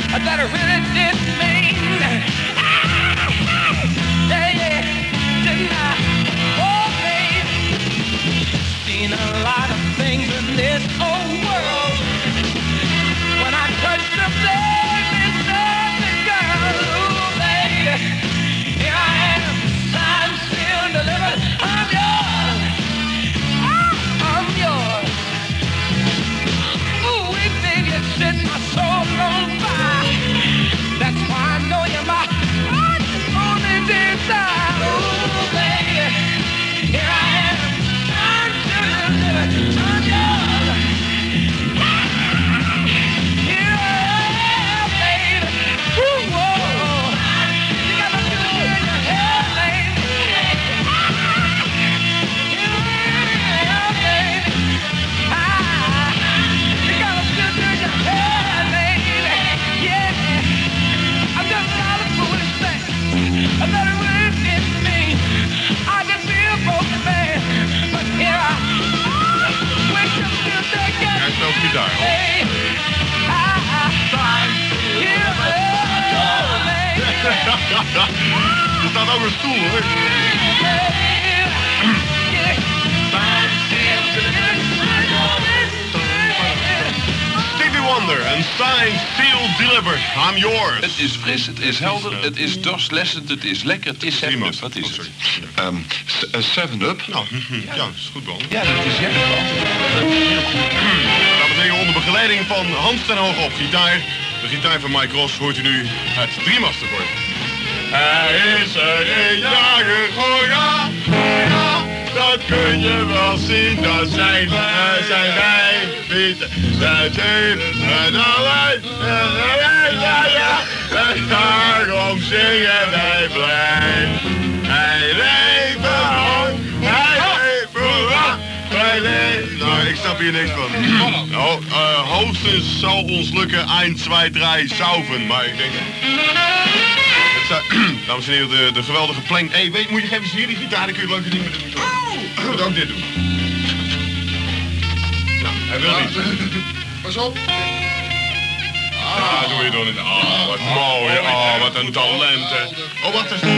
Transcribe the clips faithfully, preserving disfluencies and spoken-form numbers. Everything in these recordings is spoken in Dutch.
that I really didn't mean. Yeah, yeah, didn't I? Oh, baby, seen a lot of things in this old world. When I touch the flame inside the girl, ooh, baby, here I am, signed, sealed, delivered. I'm yours. I'm yours. Ooh, we think you set my soul on fire. That's why I know you're my only desire. Ooh, baby, here I am, signed, sealed, delivered. I'm yours. Yeah, baby. Ooh, whoa. You got me good in your head, baby. Yeah, baby. Ah, you got me good in your head, baby. Yeah. I've done a lot of foolish things. I thought it really didn't mean I could be a broken man. But here I wish I still take it. Hij speelt gitaar. Hey, ah, ah. Here Er staat ook een stoel, hoor. Stevie Wonder en Signed, Sealed, Delivered. I'm yours. Het is fris, het is helder, het is dorstlessend, het is lekker, het is seven up. Wat is Oh, het? sorry. Um, seven up? Nou, ja, dat is goed, man. Ja, dat is jij wel. Dames en heren, onder begeleiding van Hans ten Hoog op gitaar. De gitaar van Mike Ross hoort u nu het driemasterkoord. Er is er een jager, oh ja, ja, dat kun je wel zien. Dat zijn, uh, zijn wij, Piet, zijn en alleen, ja, ja, en daarom zingen wij blij. Hij leeft lang, hij leeft lang, wij leven. Nou, ik snap hier niks van. Nou, uh, hoogstens zal ons lukken een, twee, drie sauven, maar ik denk... Dames en heren, de, de geweldige plank. Hé, hey, weet, moet je even zien, die gitaar, dan kun je leuke dingen met doen. Oh! Ik moet ook dit doen. Nou, hij wil niet. Pas op. Ja, doe je door. Oh, wat mooi. Oh, wat een talent, hè. Oh, wat is...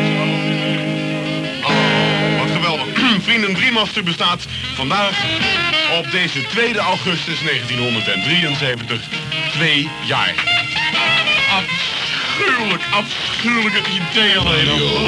Oh, wat geweldig. Vrienden, Driemaster bestaat vandaag op deze tweede augustus negentienhonderddrieënzeventig twee jaar. Afschuwelijk, afschuwelijk het idee alleen al.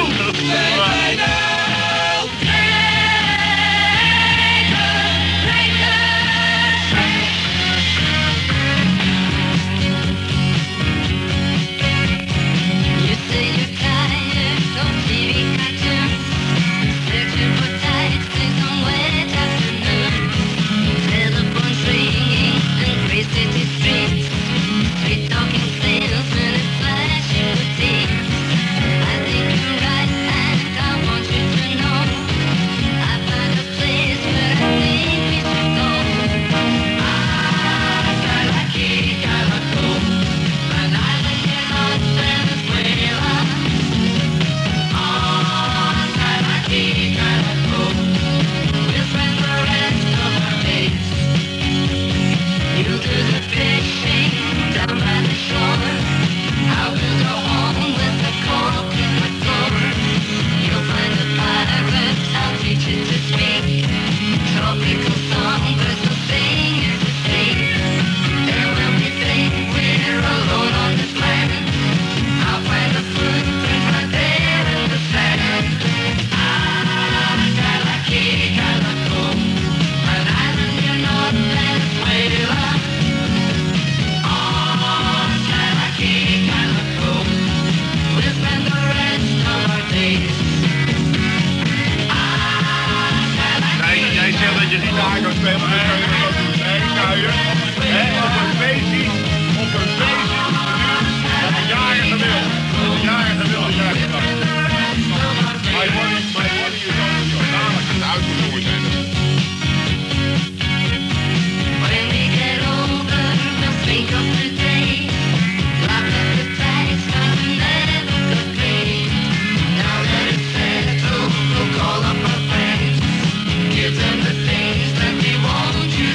Give them the things that they want you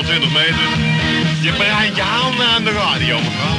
honderdtwintig meter. Je breidt je handen aan de radio, mevrouw.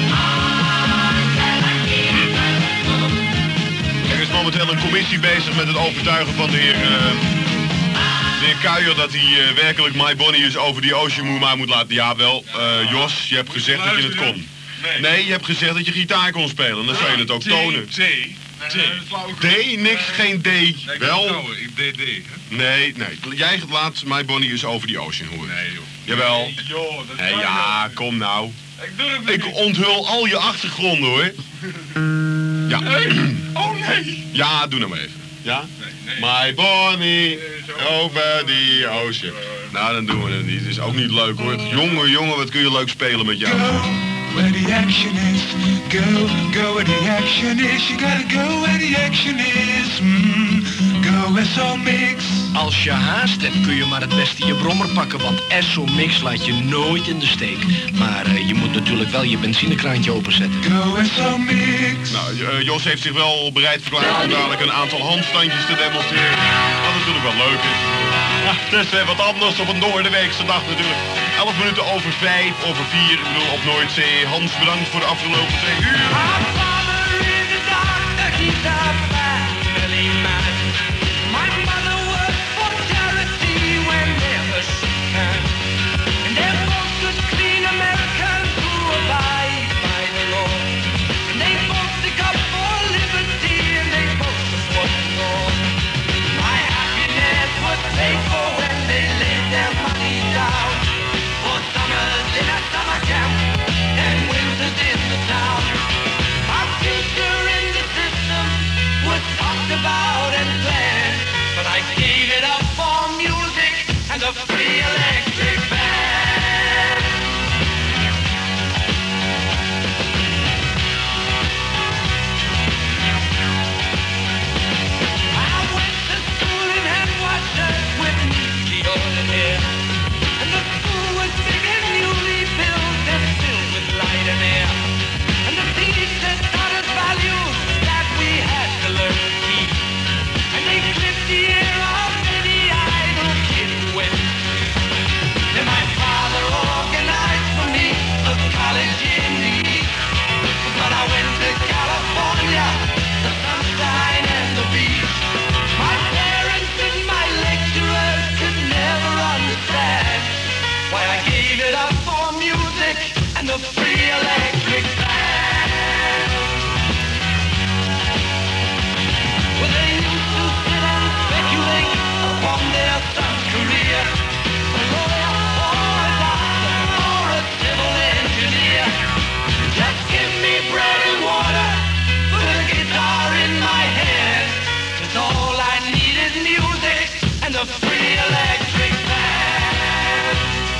Er is momenteel een commissie bezig met het overtuigen van de heer, uh, de heer Kuijer dat hij uh, werkelijk My Bonnie over die Ocean maar moet laten. Jawel, uh, Jos, je hebt gezegd dat je het kon. Nee, je hebt gezegd dat je gitaar kon spelen. Dan zou je het ook tonen. D. D. D, niks, geen D. Wel. D, D. Nee, nee. Jij laat My Bonnie is over die Ocean horen. Nee, joh. Jawel. Joh, dat Hé, ja, kom nou. Ik durf het Ik onthul al je achtergronden, hoor. Ja. Oh, nee. Ja, doe nou maar even. Ja? Nee, nee. My Bonnie over the ocean. Nou, dan doen we het niet. Het is ook niet leuk, hoor. Jongen, jongen, wat kun je leuk spelen met jou. Go where the action is. Go, go where the action is. You gotta go where the action is. Mm, go S O Mix. Als je haast hebt kun je maar het beste je brommer pakken, want S O Mix laat je nooit in de steek. Maar uh, je moet natuurlijk wel je benzinekraantje openzetten. Go S O Mix. Nou, uh, Jos heeft zich wel bereid verklaard om dadelijk een aantal handstandjes te demonstreren. Wat natuurlijk wel leuk is. Ja, het is weer wat anders op een doordeweekse dag natuurlijk. elf minuten over vijf, over vier. Ik bedoel, op Noordzee. Hans, bedankt voor de afgelopen twee uur. My father is a doctor, he's a family man. My mother worked for charity when there was sick. And they're both good, clean Americans who abide by the law. And they both stick up for liberty and they both support the law. My happiness was paid for when they laid their money down. For summers in a summer camp and winters in the town. Our future in the system was talked about and planned, but I gave it up for music and a free electric band. I went to school and had watchers with me on hair, and the school was big and newly built and filled with light and air. And the teachers taught us values that we had to learn to keep. And they clipped the ear of any idle kid who went. Then my father organized for me a college in the East. But I went to California, the sunshine and the beach. My parents and my lecturers could never understand why I gave it up for music and the free electric band. Well, they used to sit and speculate upon their son's career. A lawyer or a doctor or a civil engineer. Just give me bread and water, put a guitar in my hand. 'Cause all I need is music and a free electric band.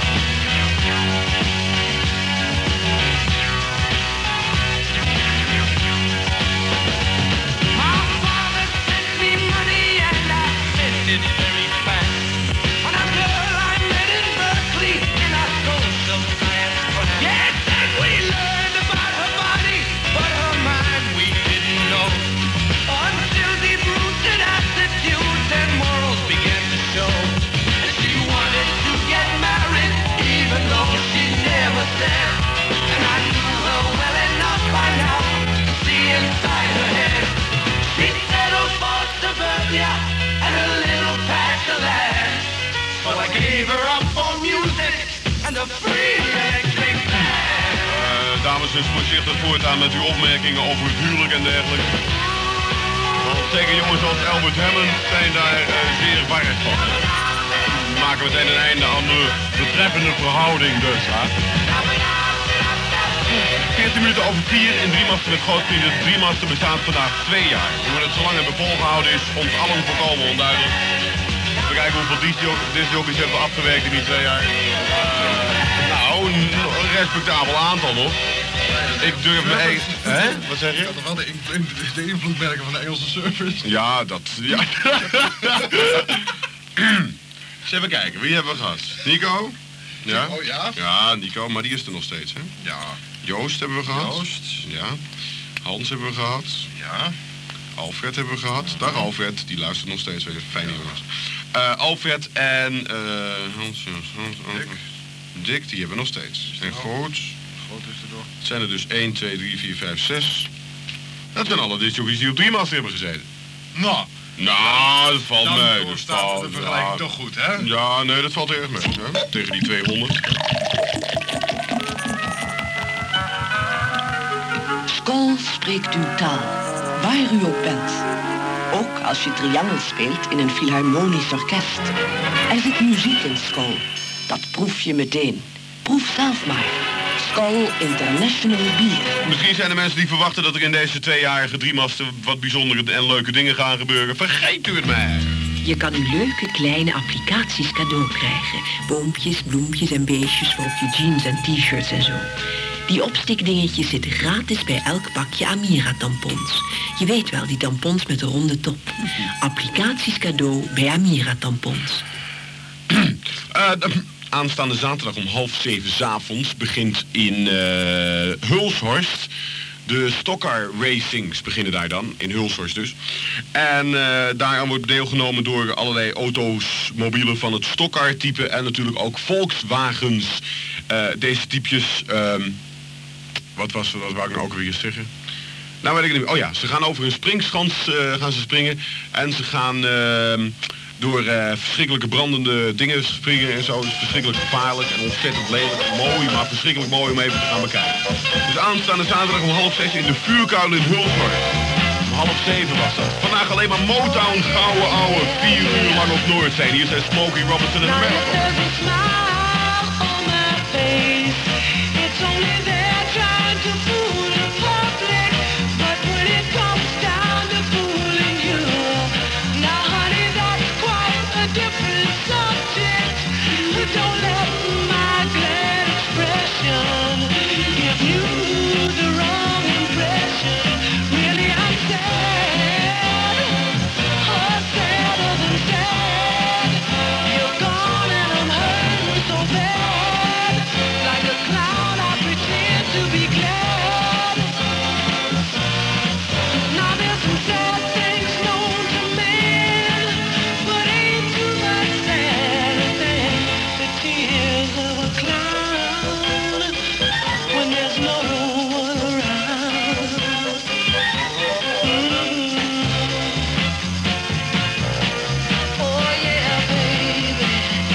My father sent me money and I spent it very fast. On a girl I met in Berkeley in a social science class. Yes, and we learned about her body, but her mind we didn't know. Until deep-rooted attitudes and morals began to show. And she wanted to get married, even though she never said. And I knew her well enough by now to see inside her head. She settled for suburbia and a little patch of land. So I gave her up for music and a free electric band. Uh, dames, dus voorzichtig voortaan met uw opmerkingen over het huwelijk en dergelijke. Want zeker jongens als Albert Hammond zijn daar uh, zeer warrig van. We maken meteen een einde aan de betreffende verhouding dus. Hè? veertien minuten over vier in Driemaster met Grootprijs. Driemaster bestaat vandaag twee jaar. Hoe we het zo lang hebben volgehouden is ons allen volkomen onduidelijk. We kijken hoeveel discjockeys hebben we afgewerkt in die twee jaar. Uh, nou, een respectabel aantal nog. Ik durf me eens... Hè? Wat zeg je? Ik had toch wel de, invloed, de invloed merken van de Engelse surfers. Ja, dat... Ja. Eens even kijken, wie hebben we gehad? Nico? Ja? Oh ja? Ja, Nico, maar die is er nog steeds, hè? Ja. Joost hebben we gehad. Joost. Ja. Hans hebben we gehad. Ja. Alfred hebben we gehad. Dag Alfred, die luistert nog steeds weer. Fijne jongens. Uh, Alfred en... Uh, Hans, Hans, Hans, Hans. dik, die hebben we nog steeds. En groot. Groot is er toch. Het zijn er dus één, twee, drie, vier, vijf, zes. Dat zijn alle discjockeys die op drie master hebben gezeten. Nou, Nou, dat valt mee. dan Dat staat valt, de vergelijking ja. toch goed, hè? Ja, nee, dat valt erg mee. Hè? Tegen die tweehonderd. Skol spreekt uw taal, waar u ook bent. Ook als je triangel speelt in een filharmonisch orkest. Er zit muziek in Skol. Dat proef je meteen. Proef zelf maar. Skol International Bier. Misschien zijn er mensen die verwachten dat er in deze tweejarige driemasten wat bijzondere en leuke dingen gaan gebeuren. Vergeet u het maar. Je kan nu leuke kleine applicaties cadeau krijgen. Boompjes, bloempjes en beestjes voor op je jeans en t-shirts en zo. Die opstikdingetjes zitten gratis bij elk pakje Amira-tampons. Je weet wel, die tampons met de ronde top. Applicaties cadeau bij Amira-tampons. Uh, aanstaande zaterdag om half zeven 's avonds begint in uh, Hulshorst. De Stockcar Racings beginnen daar dan, in Hulshorst dus. En uh, daaraan wordt deelgenomen door allerlei auto's, mobielen van het Stockcar-type en natuurlijk ook Volkswagens. Uh, deze typjes, um, wat was wat wou ik nou ook weer zeggen? Nou weet ik niet meer. Oh ja, ze gaan over een springschans uh, gaan ze springen en ze gaan uh, door uh, verschrikkelijke brandende dingen springen en zo. Het is verschrikkelijk gevaarlijk en ontzettend lelijk. Mooi, maar verschrikkelijk mooi om even te gaan bekijken. Dus aanstaande zaterdag om half zes in de vuurkuil in Hulshorst. Om half zeven was dat. Vandaag alleen maar Motown, gouden ouwe, vier uur lang op Noordzee. Hier zijn Smokey Robinson en de Miracles. It's only there trying to fool the public, but when it comes down to fooling you, now honey, that's quite a different subject. Don't let my glad expression give you the wrong impression. Really, I'm sad, oh, sadder than sad. You're gone and I'm hurting so bad. Like a clown, I pretend to be glad. Now there's some sad things known to man, but ain't too much sadder than the tears of a clown when there's no one around. Mm. Oh yeah, baby.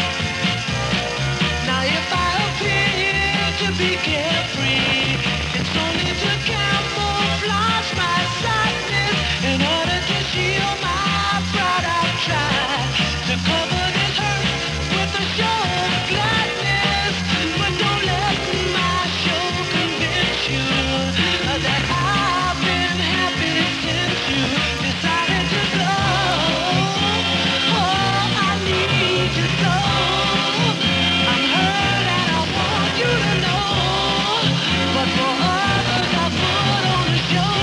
Now if I appear to be carefree, it's only to camouflage my sadness. In order to shield my pride, I've tried to cover this hurt with a show of gladness. But don't let my show convince you that I've been happy since you decided to go. Oh, I need you so. I'm hurt and I want you to know, but for others I put on a show.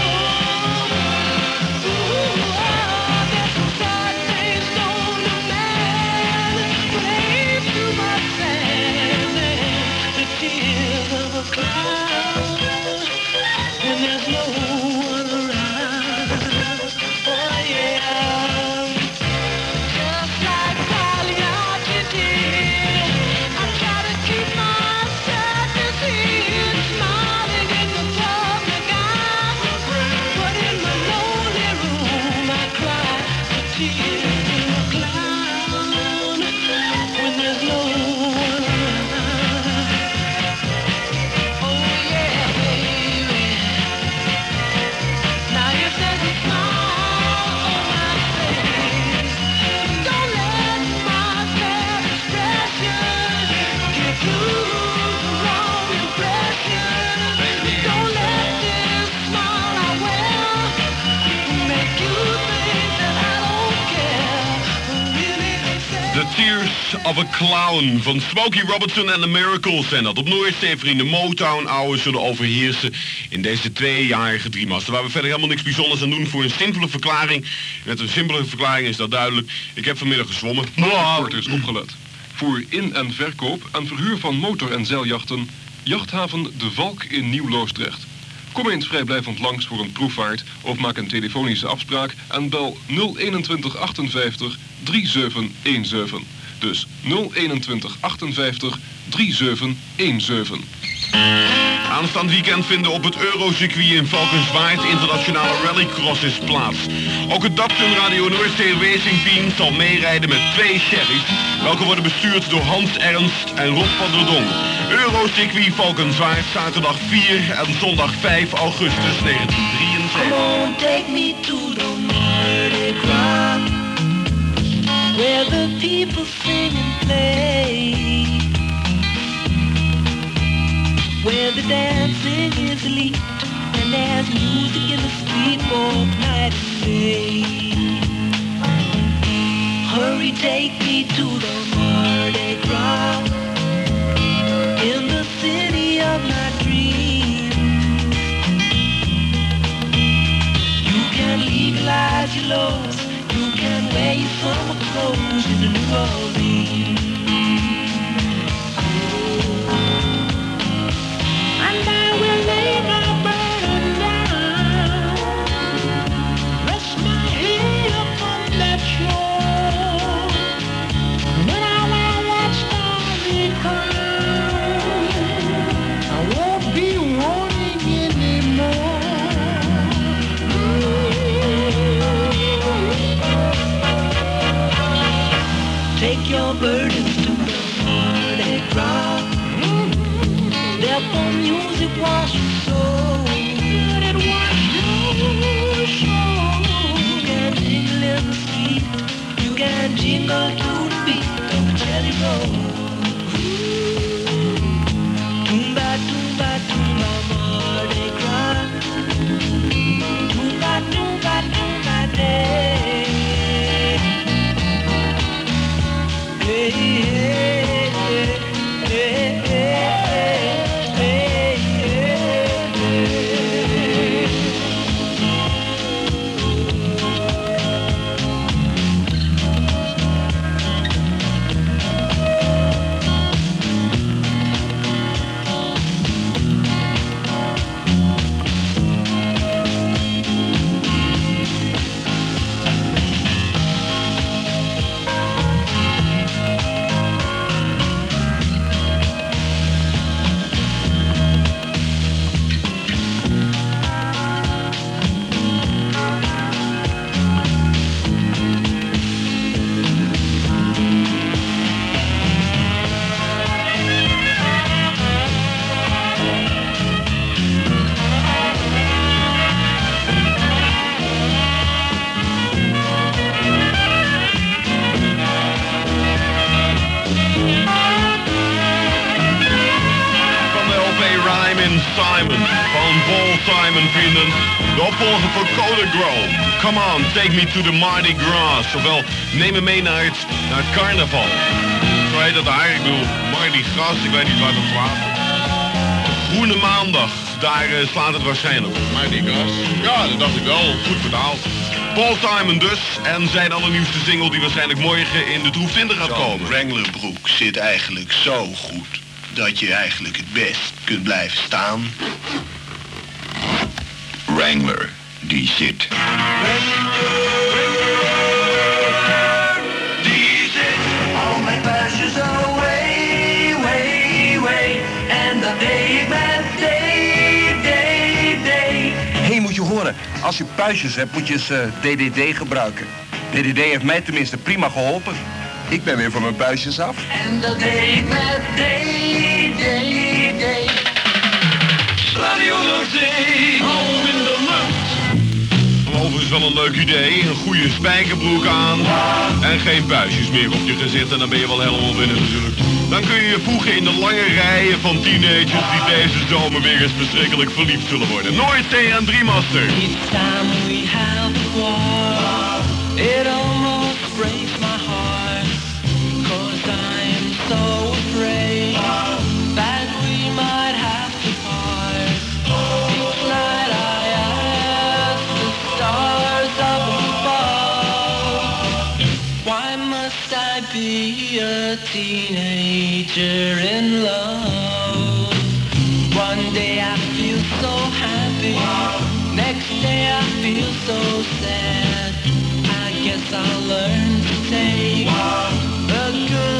Ooh, oh, there's some sad things known to man, but ain't too much sadder than the tears of a clown when there's no one around. Oh yeah. Just like Pagliacci did, I try to keep my sadness hid, smiling in the public eye. But in my lonely room, I cry the tears of a clown when there's no one around. Oh yeah, baby. Now if there's a smile on my face, don't let my bad expression give you the wrong impression. Don't let this smile I wear make you think that I don't care. Really, The Tears of a Clown van Smokey Robinson en The Miracles. En dat op Noordzee vrienden Motown ouwe zullen overheersen in deze tweejarige driemasten. Waar we verder helemaal niks bijzonders aan doen voor een simpele verklaring. Met een simpele verklaring is dat duidelijk. Ik heb vanmiddag gezwommen. Kort is opgelet. Voor in- en verkoop en verhuur van motor- en zeiljachten, jachthaven De Valk in Nieuw-Loosdrecht. Kom eens vrijblijvend langs voor een proefvaart of maak een telefonische afspraak en bel nul eenentwintig achtenvijftig drieënzeventig zeventig. Dus nul eenentwintig achtenvijftig drieënzeventig zeventien. Aanstaand weekend vinden op het Eurocircuit in Valkenswaard internationale rallycrosses plaats. Ook het Dapton Radio Noordzee Racing Team zal meerijden met twee Sherry's, welke worden bestuurd door Hans Ernst en Rob van der Dong. Eurocircuit Valkenswaard, zaterdag vier en zondag vijf augustus negentien drieënzeventig. Come on, take me to the Mardi Gras, where the people sing and play, where the dancing is elite, and there's music in the street both night and day. Hurry, take me to the Mardi Gras, in the city of my dreams. You can legalize your laws, you can wear your summer clothes in the New Orleans. And I will lay my burden down, rest my head upon that shore. When I wear that starry crown, I won't be wanting anymore. Take your burdens to the Mardi Gras. Therefore music wash your soul, let it wash your soul. You can jingle in the street, you can jingle to the beat of a jelly roll. Toomba, toomba, toomba, Mardi Gras. Toomba, toomba, toomba, day. Hey, hey, hey, hey, hey, hey, hey. Simon van Paul Simon, vrienden. De opvolger voor Kodak Grow. Come on, take me to the Mardi Gras. Ofwel, neem me mee naar het, naar het carnaval. Zo heet dat daar, ik bedoel, Mardi Gras, ik weet niet waar dat slaat. Groene maandag, daar uh, slaat het waarschijnlijk op. Mardi Gras? Ja, dat dacht ik wel, goed vertaald. Paul Simon dus, en zijn allernieuwste single die waarschijnlijk morgen in de Troef twintig gaat komen. Zo'n Wranglerbroek zit eigenlijk zo goed dat je eigenlijk het best kunt blijven staan. Wrangler, die zit. Die zit. Al mijn puistjes away, way, way. En dat deed ik met day, day, day. Hé, hey, moet je horen. Als je puistjes hebt, moet je eens uh, D D D gebruiken. D D D heeft mij tenminste prima geholpen. Ik ben weer van mijn puistjes af. En dat deed ik met day, day, day. Radio Noordzee, hou in de lucht. Overigens wel een leuk idee. Een goede spijkerbroek aan. En geen puistjes meer op je gezicht. En dan ben je wel helemaal binnen natuurlijk. Dan kun je je voegen in de lange rijen van teenagers die deze zomer weer eens verschrikkelijk verliefd zullen worden. Noordzee en Driemaster. Each time we have a war, it almost breaks my heart. Cause I'm so afraid that we might have to part. Each night I ask the stars up above, why must I be a teenager in love? One day I feel so happy, next day I feel so sad. I guess I'll learn to take the good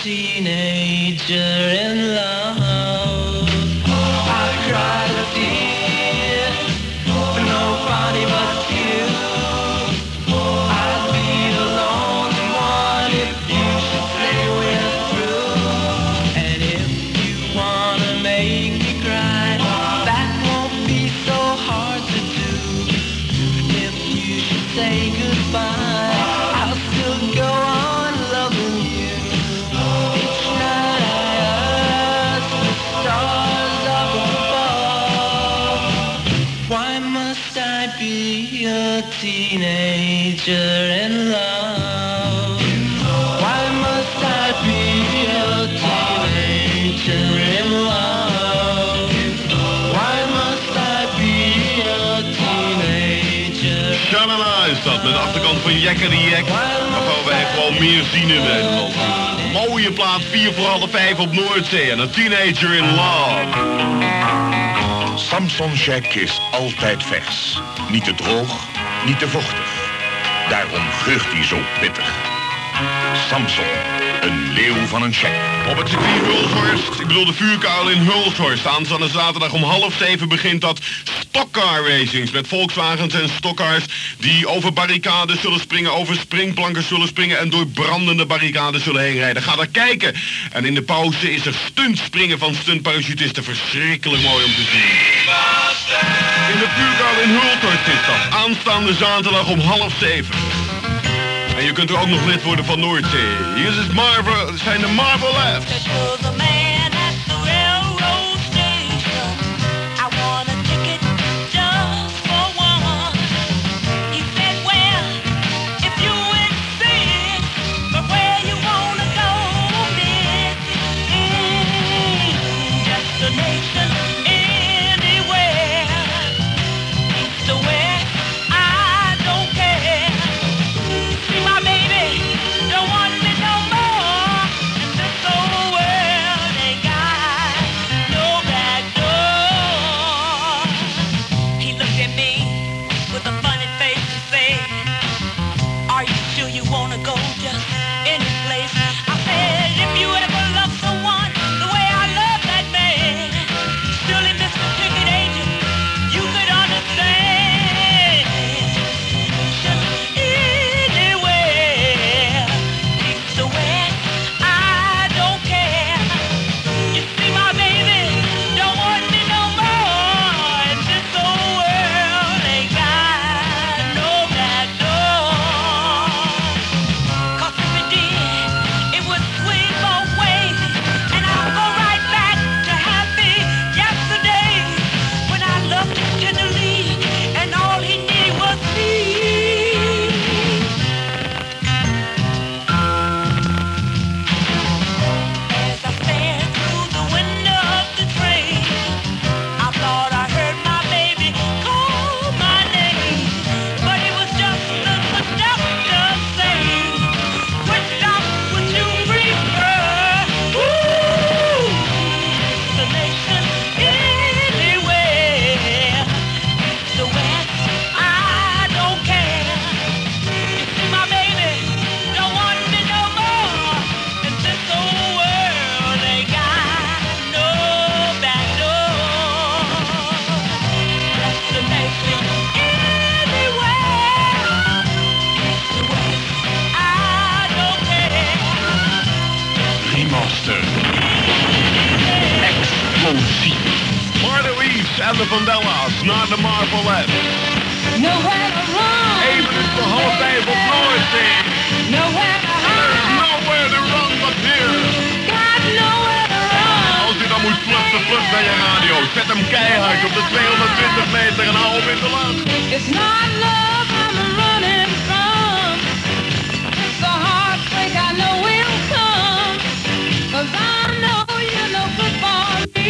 teenager in love. I cried a tear for nobody but you. I'd be the lonely one if you should say we're through. And if you wanna make me cry, that won't be so hard to do. If you should say goodbye, I'll still go on loving you. Each night I ask the stars up above, why must I be a teenager in love? Why must I be a teenager in love? Why must I be a teenager? Shalala is dat, met de achterkant van Jekker Jack. Waarvan wij gewoon meer zien in Nederland. Mooie plaat, vier voor half vijf op Noordzee en een teenager in love. Samson Jack is altijd vers. Niet te droog, niet te vochtig. Daarom geurt hij zo pittig. Samson, een leeuw van een Jack. Op het circuit Hulshorst, ik bedoel de vuurkuil in Hulshorst. Aanstaande zaterdag om half zeven begint dat stockcar racings met Volkswagens en stockcars die over barricades zullen springen, over springplanken zullen springen en door brandende barricades zullen heen rijden. Ga daar kijken. En in de pauze is er stuntspringen van stuntparachutisten. Verschrikkelijk mooi om te zien. In de vuurkuil in Hulshorst is dat. Aanstaande zaterdag om half zeven. En je kunt er ook nog lid worden van Noordzee. Hier is het Marvel, zijn de Marvel Labs. En de Vandellas naar de Marvel Labs. Nowhere to run. Even is voor half vijf op Noordzee. Nowhere to hide. Nowhere to run but here. Got nowhere to run. Als je dan moet vluchten, vlucht naar je radio. Zet hem keihard op de tweehonderdtwintig meter en hou hem in de lucht. It's not love I'm running from. It's a heartbreak I know will come. Cause I know you're no good for me.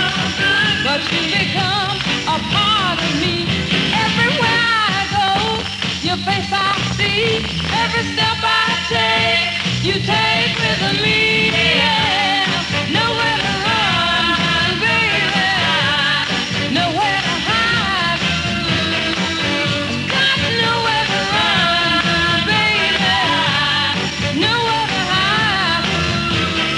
But you become a part of me. Everywhere I go, your face I see. Every step I take, you take with me. Yeah. Nowhere to run, baby. Nowhere to hide. Got nowhere to run, baby. Nowhere to hide.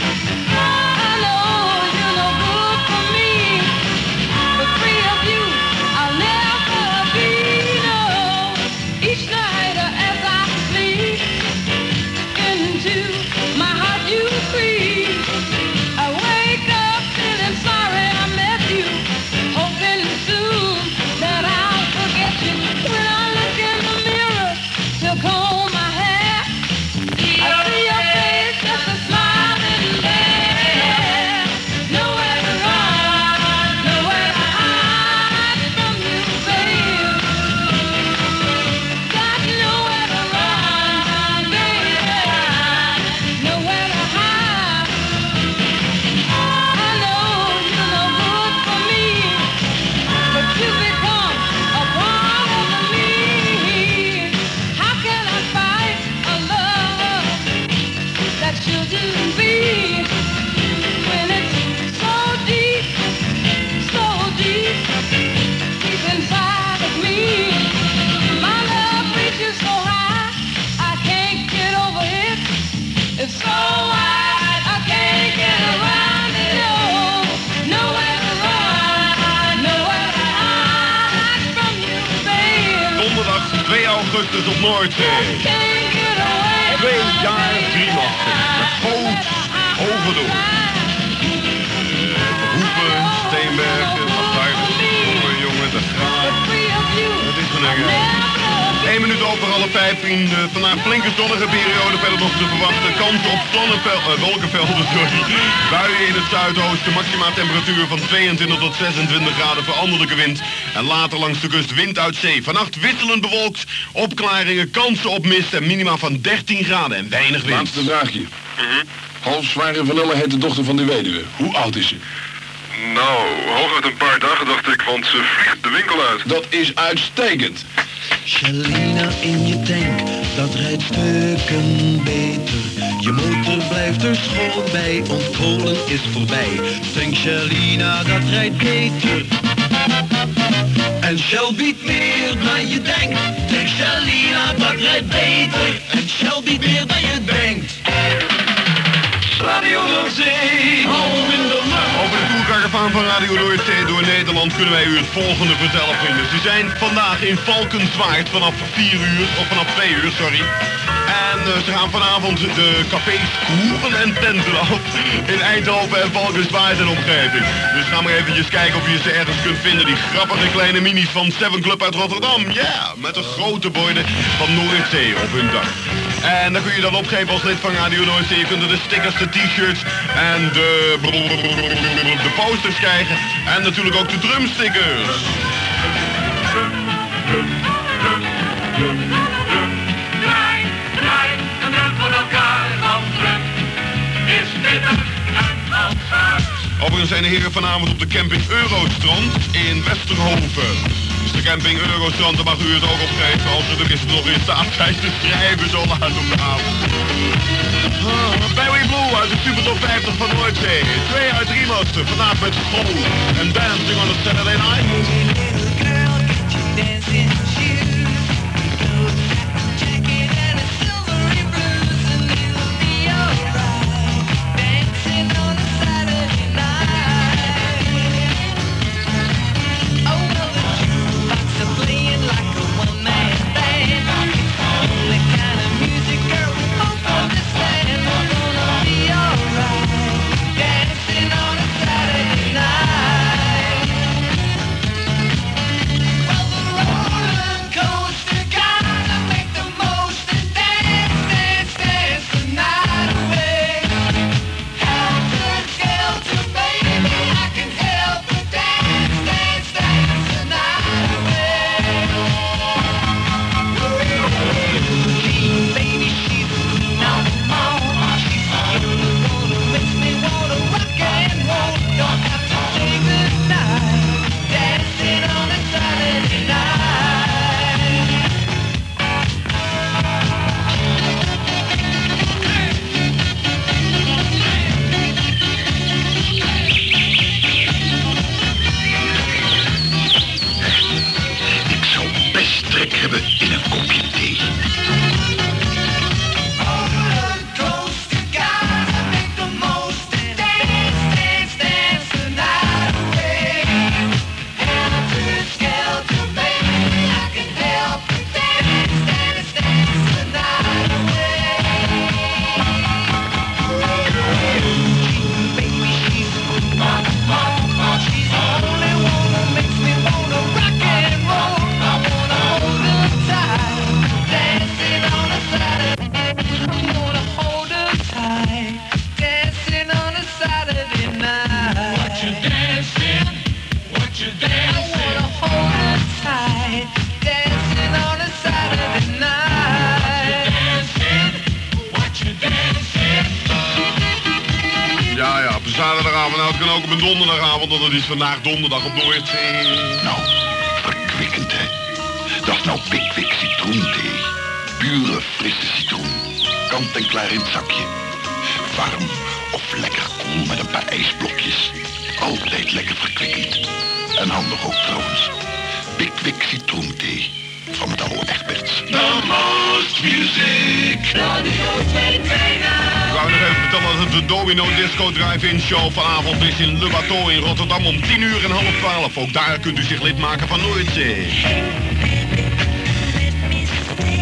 augustus op Noordzee. Twee jaar, drie maanden. Met Goot, Hogedoor. Verhoeven, Steenbergen, Aftuigen, jongen, jongen, de Graaf. Dat is van erg. Eén minuut over half vijf, vrienden. Vandaag flinke zonnige periode, verder nog te verwachten. Kans op zonnevel, uh, wolkenvelden, sorry. Buien in het zuidoosten, maxima temperatuur van tweeëntwintig tot zesentwintig graden, veranderlijke wind. En later langs de kust wind uit zee. Vannacht wisselend bewolkt, opklaringen, kansen op mist en minima van dertien graden en weinig wind. Laatste vraagje. Mm-hmm. Halfzware Vanille heet de dochter van de weduwe. Hoe oud is ze? Nou, hooguit een paar dagen dacht ik, want ze vliegt de winkel uit. Dat is uitstekend. Shalina in je tank, dat rijdt stukken beter. Je motor blijft er schoon bij, ontkolen is voorbij. Tank Shalina, dat rijdt beter. En Shell biedt meer dan je denkt. Tank Shalina, dat rijdt beter. En Shell biedt meer dan je denkt. Radio Noordzee, hou in de lucht. Over de tourcaravaan van Radio Noordzee door Nederland kunnen wij u het volgende vertellen, vrienden. Ze zijn vandaag in Valkenswaard vanaf vier uur, of vanaf twee uur, sorry. En uh, ze gaan vanavond de cafés, kroegen en tenten af in Eindhoven en Valkenswaard en omgeving. Dus ga maar eventjes kijken of je ze ergens kunt vinden, die grappige kleine minis van Seven Club uit Rotterdam. Ja, yeah, met de grote borden van Noordzee op hun dak. En dan kun je dan opgeven als lid van Radio Noordzee. Je kunt er de stickers, de t-shirts en de, de posters krijgen. En natuurlijk ook de drumstickers. Draai, draai, een drum voor elkaar, want drum is pittig en alzaar. Overigens zijn de heren vanavond op de camping Eurostrand in Westerhoven. Dus de camping Eurostrand, daar mag u het ook opgeven als u tenminste nog in staat zijn te schrijven zo laat op de avond. Ah, Barry Blue uit de Super Top vijftig van Noordzee. Twee uit drie masten, vandaag met School en Dancing on a Saturday Night. Zaterdagavond, nou het kan ook op een donderdagavond, want het is vandaag donderdag op Noordzee. Nou, verkwikkend hè. Dat is nou Pickwick citroenthee. Pure, frisse citroen. Kant en klaar in het zakje. Warm of lekker koel met een paar ijsblokjes. Altijd lekker verkwikkend. En handig ook trouwens. Pickwick citroenthee. Van het oude Egberts. The most music. Radio Ik wou nog even vertellen dat het de Domino Disco Drive-In Show vanavond is in Le Bateau in Rotterdam om tien uur en half twaalf. Ook daar kunt u zich lid maken van Noordzee.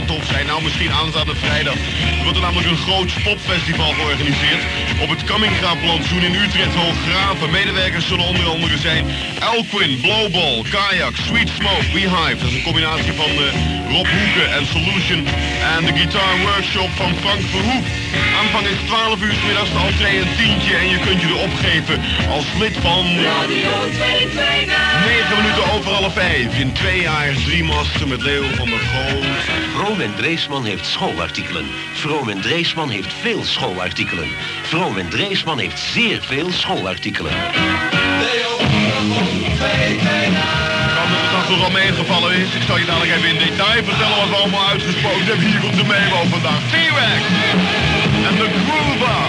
tof zijn? Nou, misschien aanstaande vrijdag. Er wordt er namelijk een groot popfestival georganiseerd op het Kammingra-plantsoen in Utrecht Hooggraven. Medewerkers zullen onder andere zijn Elquin, Blowball, Kayak, Sweet Smoke, Beehive. Dat is een combinatie van uh, Rob Hoeken en Solution en de Guitar Workshop van Frank Verhoef. Aanvang is twaalf uur 's middags, de entree een tientje en je kunt je erop geven als lid van Radio tweehonderdtweeëntwintig. negen minuten over half vijf in twee jaar drie masten met Leo van der Goot. Vroom en Dreesman heeft schoolartikelen. Vroom en Dreesman heeft veel schoolartikelen. Vroom en Dreesman heeft zeer veel schoolartikelen. Leo van der Goot, tweehonderdtweeëntwintig. Kan dat het dan vooral meegevallen is? Ik zal je dadelijk even in detail vertellen wat we allemaal uitgesproken hebben hier op de Memo vandaag. T-Rex en de Groover.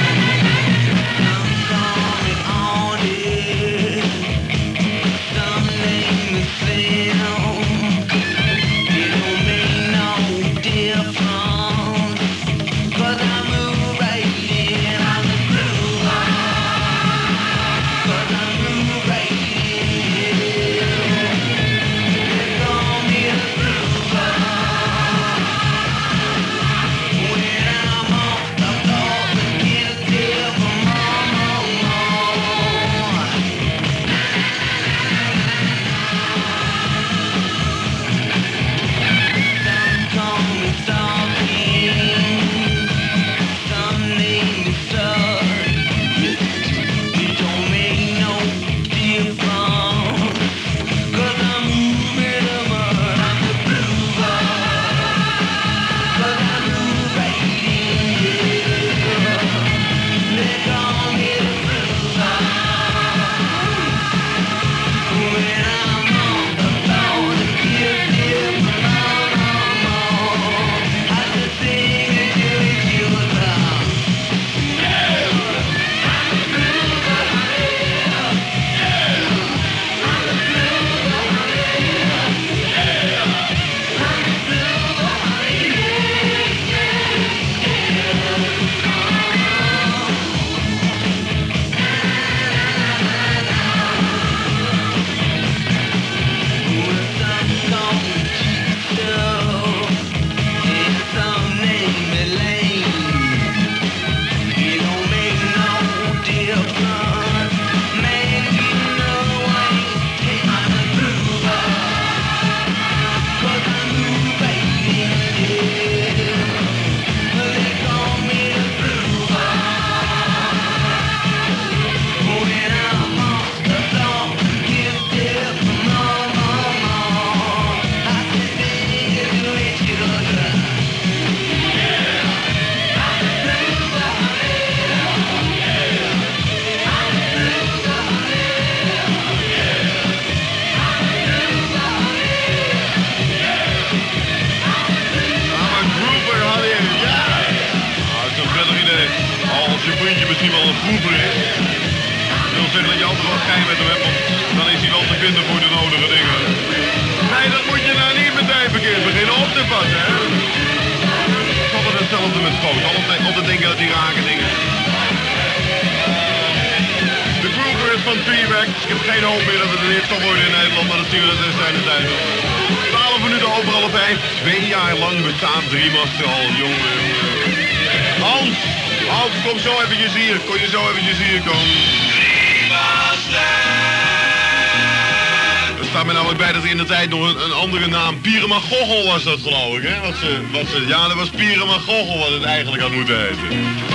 Gochel was dat, geloof ik, hè? Wat ze, wat ze, ja, dat was Pieremagochel wat het eigenlijk had moeten heten.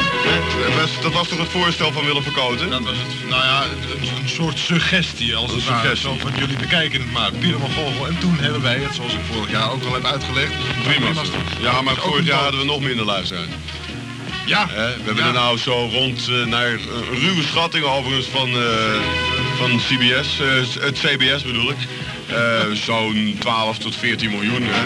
Dat was, dat was toch het voorstel van Willem Verkoten? Dat was het, nou ja, een, een soort suggestie, als het ware, zo van jullie bekijken het maar, Pieremagochel. En toen hebben wij het, zoals ik vorig jaar ook al heb uitgelegd. Prima. Ja, maar vorig jaar hadden we nog minder luisteraars. Ja. Eh, we hebben ja. er nou zo rond uh, naar uh, ruwe schattingen overigens van, uh, van C B S, uh, het C B S bedoel ik. Uh, zo'n twaalf tot veertien miljoen. Hè.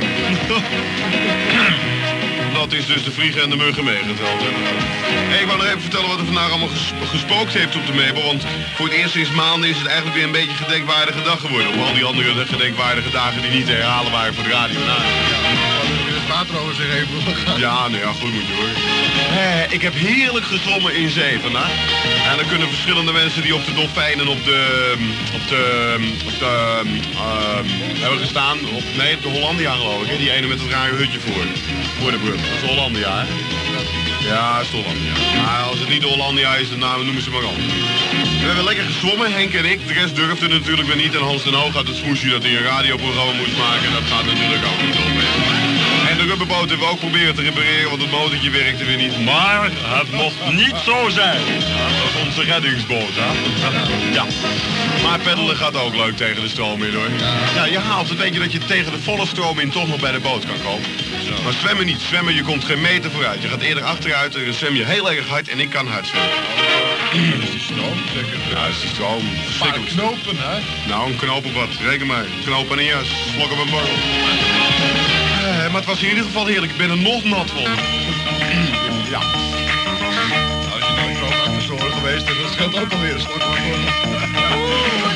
Dat is dus de vliegen en de muggen meegeteld. Hey, ik wou nog even vertellen wat er vandaag allemaal ges gespookt heeft op de Mabel. Want voor het eerst sinds maanden is het eigenlijk weer een beetje een gedenkwaardige dag geworden. Op al die andere gedenkwaardige dagen die niet te herhalen waren voor de radio. Nou, ja, water over zich heen wil gaan. Ja, nou ja, goed moet je hoor. Eh, ik heb heerlijk gezwommen in zee vandaag. En dan kunnen verschillende mensen die op de dolfijnen op de... op de... op de... Uh, hebben gestaan. Op, nee, op de Hollandia geloof ik. Hè? Die ene met het rare hutje voor. Voor de brug. Dat is de Hollandia, hè? Ja, dat is de Hollandia. Maar als het niet de Hollandia is, dan nou, noemen ze maar anders. We hebben lekker gezwommen, Henk en ik. De rest durfde natuurlijk weer niet. En Hans den Hoog had het smoesje dat hij een radioprogramma moest maken. En dat gaat natuurlijk ook niet op. En de rubberboot hebben we ook proberen te repareren, want het motortje werkte weer niet. Maar het mocht niet zo zijn. Ja, dat is onze reddingsboot, hè? Ja. Maar peddelen gaat ook leuk tegen de stroom in, hoor. Ja, je haalt het. Weet je dat je tegen de volle stroom in toch nog bij de boot kan komen. Maar zwemmen niet. Zwemmen, je komt geen meter vooruit. Je gaat eerder achteruit en dan zwem je heel erg hard en ik kan hard zwemmen. Dat is die stroom. Ja, dat is die stroom. Verschrikkelijk. Knopen, hè? Nou, een knoop op wat. Reken maar. Knoop aan een jas. Slok op een borrel. Uh, maar het was in ieder geval heerlijk. Ik ben er nog nat van. Ja. Als je nooit zo achter zorgen geweest bent, dat scheelt ook alweer een slok van een borrel.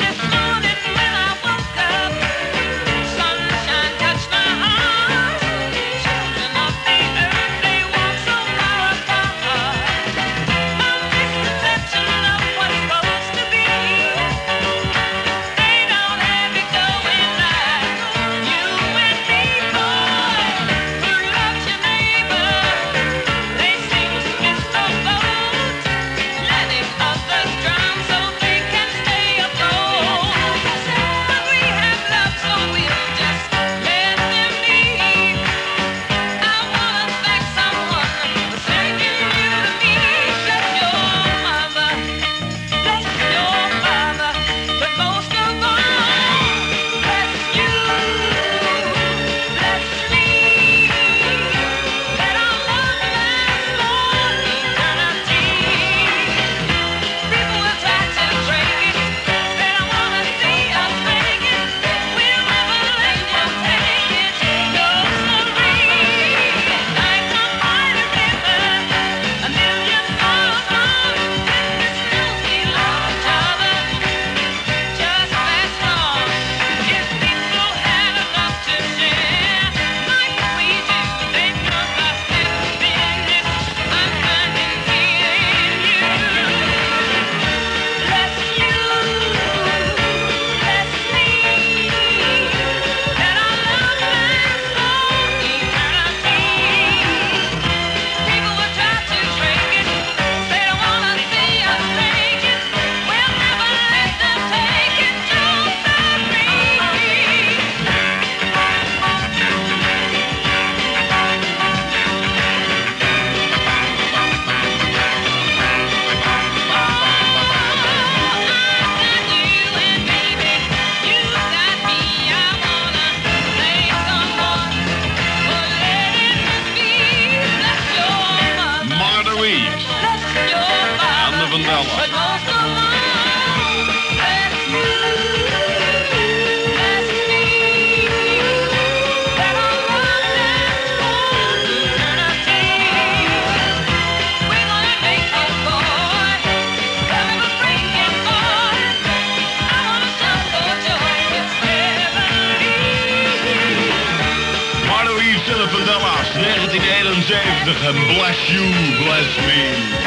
negentien eenenzeventig en Bless You, Bless Me.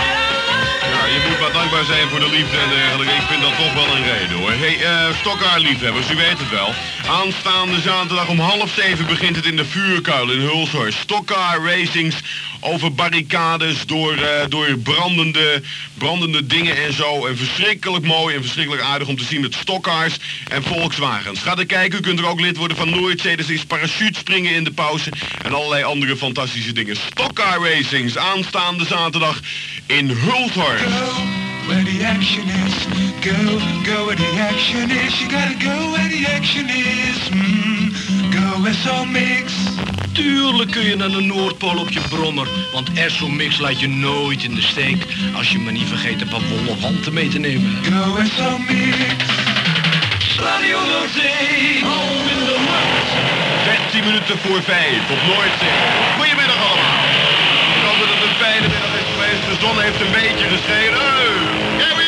Ja, je moet maar dankbaar zijn voor de liefde en dergelijke. Ik vind dat toch wel een reden hoor. Hey, uh, Stokkaart-liefhebbers, u weet het wel. Aanstaande zaterdag om half zeven begint het in de Vuurkuil in Hulshorst. Stokkaart Racings over barricades, door, uh, door brandende, brandende dingen en zo. En verschrikkelijk mooi en verschrikkelijk aardig om te zien met Stokkaarts en Volkswagens. Ga er kijken, u kunt er ook lid worden van Noordzee. Dus is parachutespringen in de pauze en allerlei andere fantastische dingen. Stokkaart Racings, aanstaande zaterdag in Hulshorst. Where the action is, go, go where the action is. You gotta go where the action is. Mm, go S O Mix. Tuurlijk kun je naar de Noordpool op je brommer, want S O Mix laat je nooit in de steek. Als je maar niet vergeet een paar wollen wanten mee te nemen. Go S O Mix. Radio Noordzee, home in the markt. dertien minuten voor vijf op Noordzee. Goedemiddag allemaal. Ik hoop dat het een fijne middag is geweest. De zon heeft een beetje geschenen. Gabby!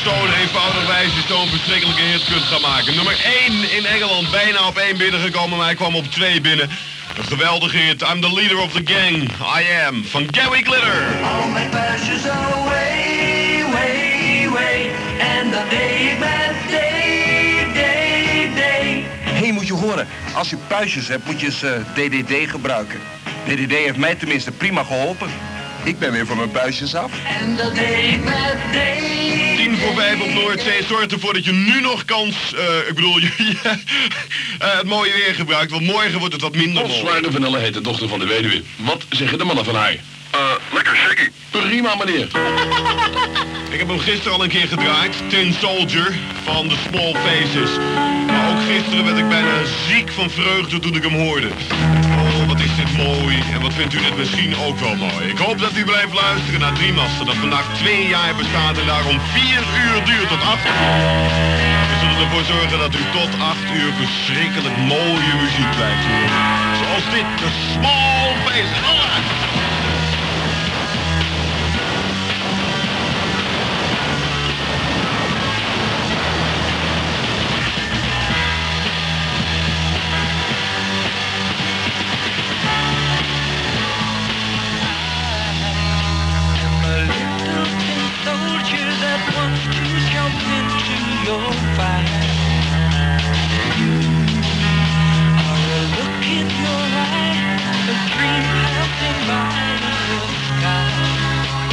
zo'n eenvoudig wijze zo'n verschrikkelijke hit kunt gaan maken. Nummer één in Engeland, bijna op één binnengekomen, maar hij kwam op twee binnen. Een geweldige hit, I'm the leader of the gang, I am, van Gary Glitter. All my passions away, way, way, and the day, bad day, day, day. Hé, hey, moet je horen. Als je puistjes hebt, moet je eens uh, D D D gebruiken. D D D heeft mij tenminste prima geholpen. Ik ben weer van mijn puistjes af. And the day, bad day. Tien voor vijf op Noordzee. Zorg ervoor dat je nu nog kans, uh, ik bedoel, je, uh, het mooie weer gebruikt. Want morgen wordt het wat minder mooi. Oswaarde Vanelle heet de dochter van de weduwe. Wat zeggen de mannen van haar? Uh, lekker shaky. Prima, meneer. Ik heb hem gisteren al een keer gedraaid. Tin Soldier van The Small Faces. Maar ook gisteren werd ik bijna ziek van vreugde toen ik hem hoorde. Oh, wat is dit mooi. En wat vindt u dit misschien ook wel mooi. Ik hoop dat u blijft luisteren naar Driemaster. Dat vandaag twee jaar bestaat en daarom vier uur duurt tot acht uur. We zullen ervoor zorgen dat u tot acht uur verschrikkelijk mooie muziek blijft horen. Zoals dit, The Small Faces. Oh. Your fire. You are a look in your eye, a dream passing by the sky.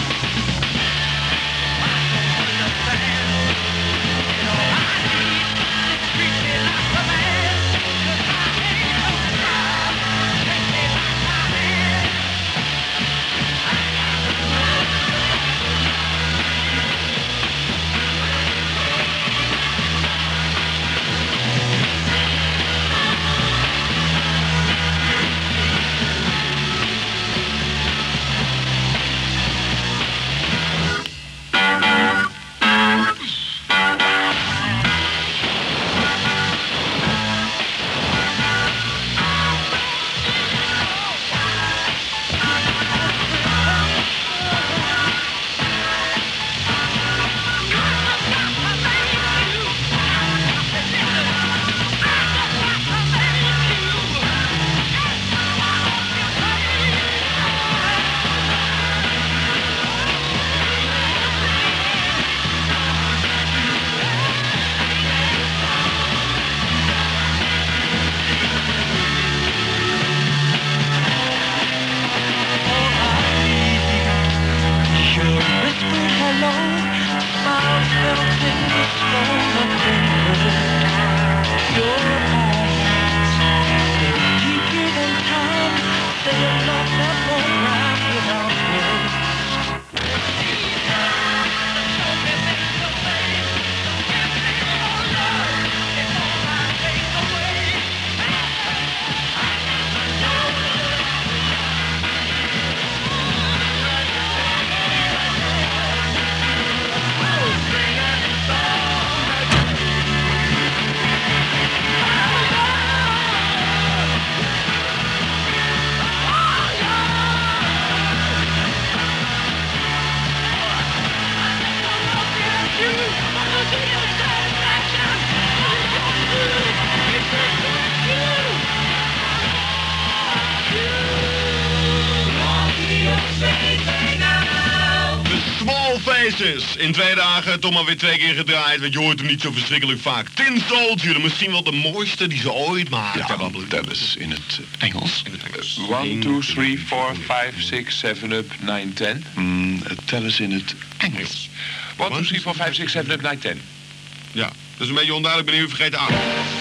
In twee dagen toch maar weer twee keer gedraaid, want je hoort hem niet zo verschrikkelijk vaak. Tin Soldier, misschien wel de mooiste die ze ooit maken. Ja, dat is in het Engels. one, two, three, four, five, six, seven, up, nine, ten. Mm, tel eens in het Engels. one, two, three, four, five, six, seven, up, nine, ten. Ja, dat is een beetje onduidelijk, ben je vergeten acht.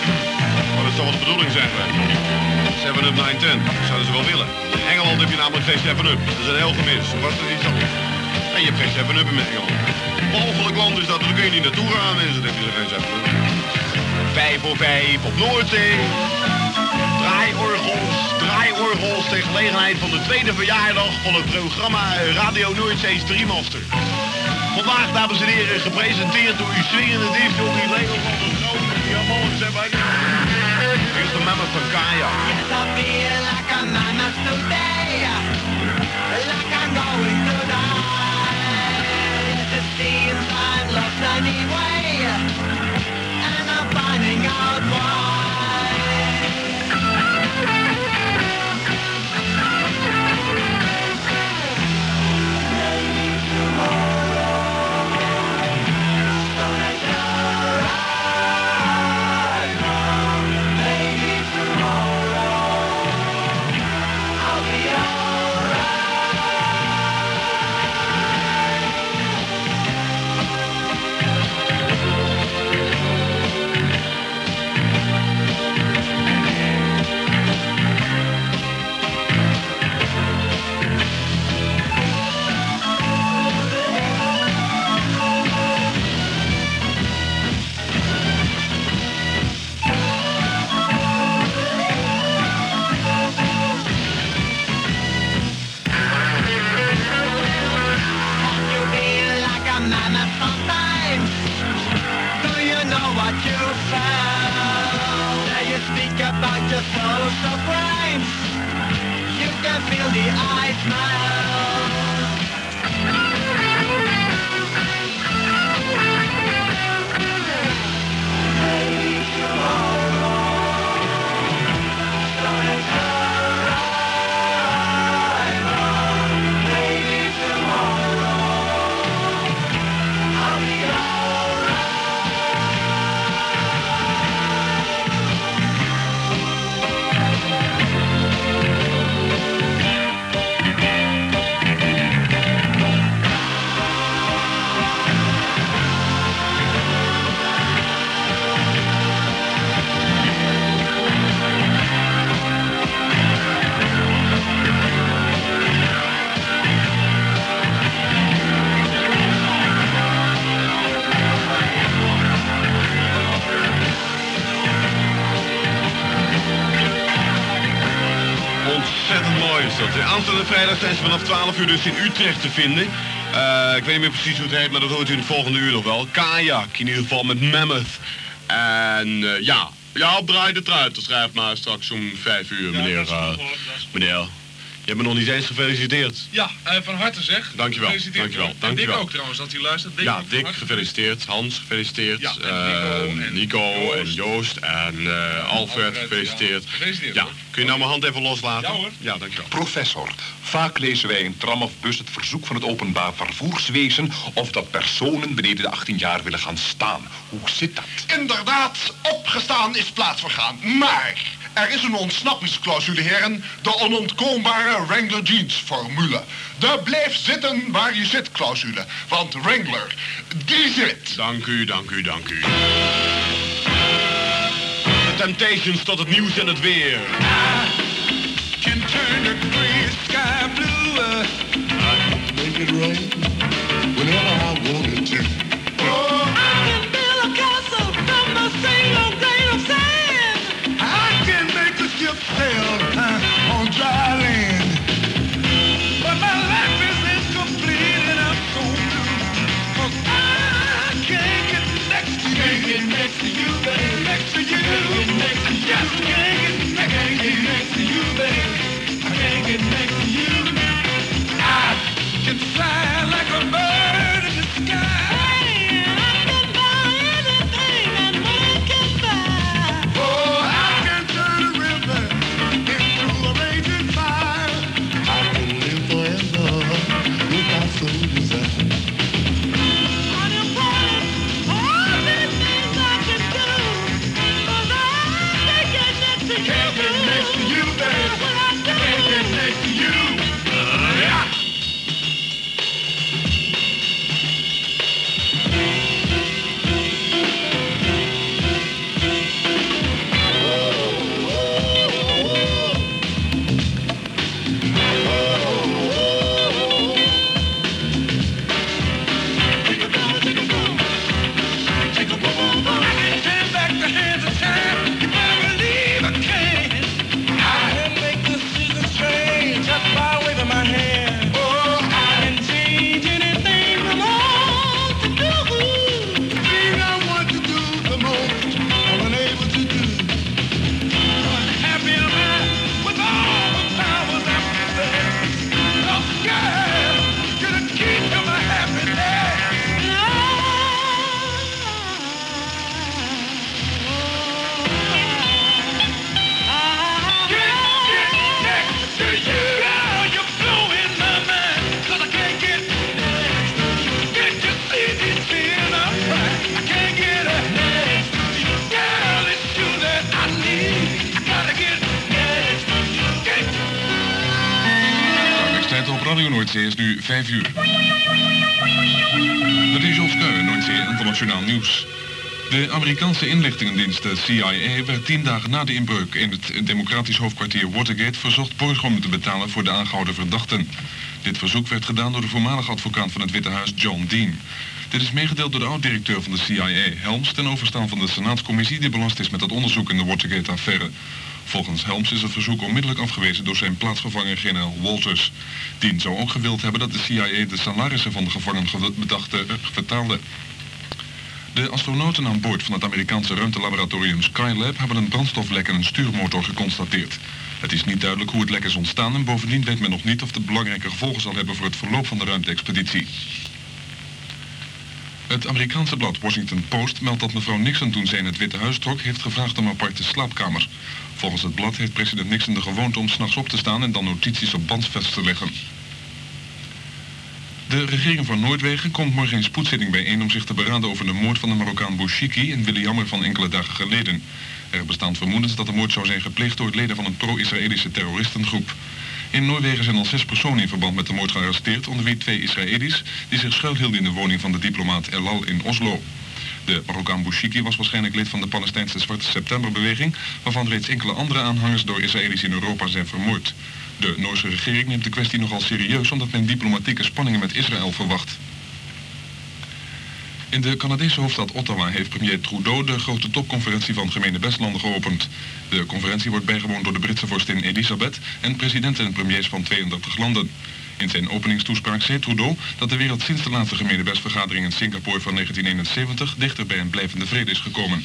Maar dat zal wel de bedoeling zijn. seven up, nine, ten. Dat zouden ze wel willen. In Engeland heb je namelijk geen seven up. Dat is een heel gemis. Wat is iets anders? En je hebt geen seven up in Engeland. Mogelijk land is dat, daar kun je niet naartoe gaan, mensen. Dan heb je er geen seven up. Vijf voor vijf op Noordzee. Draaiorgels, draaiorgels ter gelegenheid van de tweede verjaardag van het programma Radio Noordzee's Driemaster. Vandaag, dames en heren, gepresenteerd door uw swingende disjockey Leo van der Groot. Die allemaal eens hebben. Hier is de mama van Kaya. Yes, I feel like a mama today, like I'm going to die. It seems I've lost ninety De aanstaande vrijdag zijn ze vanaf twaalf uur dus in Utrecht te vinden. Uh, ik weet niet meer precies hoe het heet, maar dat hoort u in het volgende uur nog wel. Kajak, in ieder geval met Mammoth. En uh, ja, ja, draai de truit. Schrijf maar straks om vijf uur, meneer. Uh, meneer. Je hebt me nog niet eens gefeliciteerd. Ja, uh, van harte zeg. Dankjewel, dankjewel. En dankjewel. Dick ook trouwens, dat hij luistert. Dick ja, Dick gefeliciteerd. Hans gefeliciteerd. Ja, en Nico, uh, en Nico Joost. en Joost en uh, Alfred, Alfred, gefeliciteerd. ja. Gefeliciteerd, Ja, hoor. kun je nou mijn hand even loslaten? Ja hoor. Ja, dankjewel. Professor, vaak lezen wij in tram of bus het verzoek van het openbaar vervoerswezen of dat personen beneden de achttien jaar willen gaan staan. Hoe zit dat? Inderdaad, opgestaan is plaatsvergaan. Maar er is een ontsnappingsclausule, heren. De onontkoombare Wrangler Jeans formule. De blijf zitten waar je zit clausule. Want Wrangler, die zit. Dank u, dank u, dank u. The Temptations tot het nieuws en het weer. Can turn the gray sky blue. Uh, I can make it rain whenever I wanted to. Oh, I can build a castle from a single grain of sand. I can make the ship sail uh, on dry land. But my life is incomplete and I'm so blue. 'Cause I can't get next to you. Can't get next to you, baby. Next to you. Can't get next to you. Just can't get next, can't get next to you, baby. I can't get next to you. I can fly like a bird in the sky. Hey, I can buy anything that one can buy. Oh, I can turn a river into a raging fire. I can live forever without so desire. Unemployed, all these things I can do, but I can't get next to you. Can't get next to you, baby. Can't get next to you. Uh, yeah. Turn back the hands of time. You better believe I can. I can make the seasons change just by waving my hand. Oh, I can change anything I want to do. Thing I want to do the most, I'm unable to do. Unhappy am I with all the powers I possess. Oh, God, you're the key to my happiness. Tijd op Radio Noordzee is nu vijf uur. Dit is Jos Keur, Noordzee Internationaal Nieuws. De Amerikaanse inlichtingendienst, de C I A, werd tien dagen na de inbreuk in het democratisch hoofdkwartier Watergate verzocht borgom te betalen voor de aangehouden verdachten. Dit verzoek werd gedaan door de voormalige advocaat van het Witte Huis, John Dean. Dit is meegedeeld door de oud-directeur van de C I A, Helms, ten overstaan van de Senaatscommissie die belast is met het onderzoek in de Watergate-affaire. Volgens Helms is het verzoek onmiddellijk afgewezen door zijn plaatsvervanger generaal Walters. Dean zou ook gewild hebben dat de C I A de salarissen van de gevangen bedachte vertaalde. De astronauten aan boord van het Amerikaanse ruimtelaboratorium Skylab hebben een brandstoflek in een stuurmotor geconstateerd. Het is niet duidelijk hoe het lek is ontstaan en bovendien weet men nog niet of het belangrijke gevolgen zal hebben voor het verloop van de ruimte-expeditie. Het Amerikaanse blad Washington Post meldt dat mevrouw Nixon toen zij in het Witte Huis trok heeft gevraagd om een aparte slaapkamer. Volgens het blad heeft president Nixon de gewoonte om 's nachts op te staan en dan notities op band vast te leggen. De regering van Noordwegen komt morgen in spoedzitting bijeen om zich te beraden over de moord van de Marokkaan Bouchiki in Williammer van enkele dagen geleden. Er bestaan vermoedens dat de moord zou zijn gepleegd door leden van een pro-Israëlische terroristengroep. In Noorwegen zijn al zes personen in verband met de moord gearresteerd, onder wie twee Israëli's die zich schuilhielden in de woning van de diplomaat Elal in Oslo. De Marokkaan Bouchiki was waarschijnlijk lid van de Palestijnse Zwarte Septemberbeweging, waarvan reeds enkele andere aanhangers door Israëli's in Europa zijn vermoord. De Noorse regering neemt de kwestie nogal serieus omdat men diplomatieke spanningen met Israël verwacht. In de Canadese hoofdstad Ottawa heeft premier Trudeau de grote topconferentie van gemene bestlanden geopend. De conferentie wordt bijgewoond door de Britse vorstin Elisabeth en presidenten en premiers van tweeëndertig landen. In zijn openingstoespraak zei Trudeau dat de wereld sinds de laatste gemene bestvergadering in Singapore van negentien eenenzeventig dichter bij een blijvende vrede is gekomen.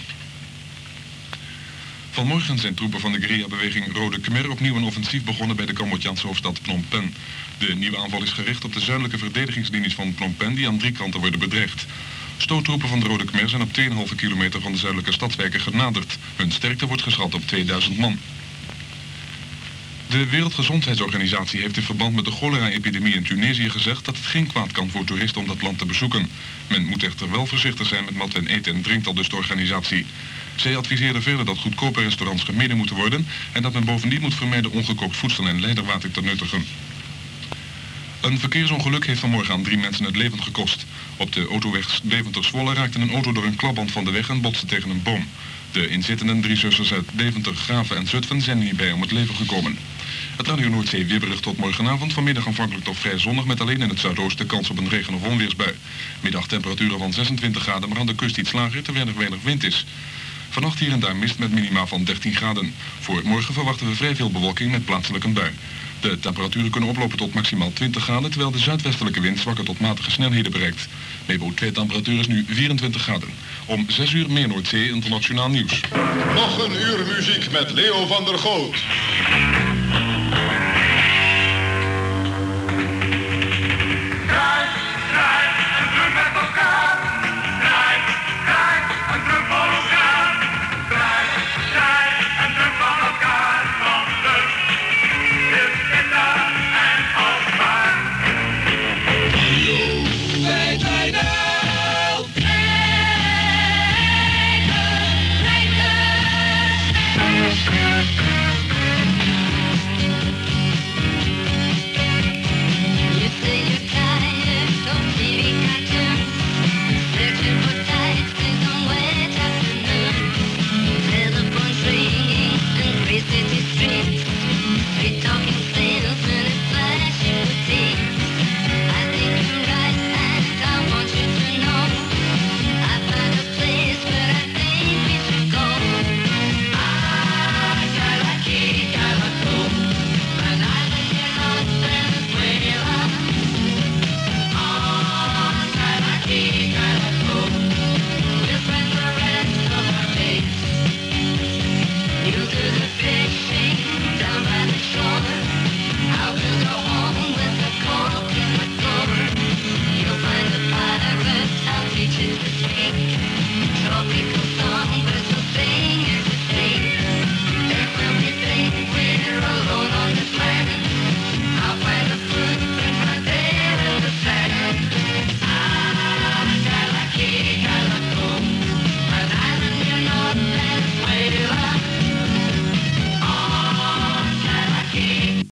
Vanmorgen zijn troepen van de guerrilla-beweging Rode Khmer opnieuw een offensief begonnen bij de Cambodjaanse hoofdstad Phnom Penh. De nieuwe aanval is gericht op de zuidelijke verdedigingslinies van Phnom Penh die aan drie kanten worden bedreigd. Stoottroepen van de Rode Khmer zijn op twee komma vijf kilometer van de zuidelijke stadswijken genaderd. Hun sterkte wordt geschat op tweeduizend man. De Wereldgezondheidsorganisatie heeft in verband met de cholera-epidemie in Tunesië gezegd dat het geen kwaad kan voor toeristen om dat land te bezoeken. Men moet echter wel voorzichtig zijn met wat men eet en drinkt, al dus de organisatie. Zij adviseerde verder dat goedkope restaurants gemeden moeten worden en dat men bovendien moet vermijden ongekookt voedsel en leiderwater te nuttigen. Een verkeersongeluk heeft vanmorgen aan drie mensen het leven gekost. Op de autoweg Deventer-Zwolle raakte een auto door een klapband van de weg en botste tegen een boom. De inzittenden, drie zusters uit Deventer, Graven en Zutphen, zijn er niet bij om het leven gekomen. Het Radio Noordzee weerbericht tot morgenavond, vanmiddag aanvankelijk tot vrij zonnig met alleen in het zuidoosten kans op een regen- of onweersbui. Middagtemperaturen van zesentwintig graden, maar aan de kust iets lager terwijl er weinig wind is. Vannacht hier en daar mist met minima van dertien graden. Voor morgen verwachten we vrij veel bewolking met plaatselijk een bui. De temperaturen kunnen oplopen tot maximaal twintig graden, terwijl de zuidwestelijke wind zwakke tot matige snelheden bereikt. Niveau twee temperatuur is nu vierentwintig graden. Om zes uur meer Noordzee internationaal nieuws. Nog een uur muziek met Leo van der Goot.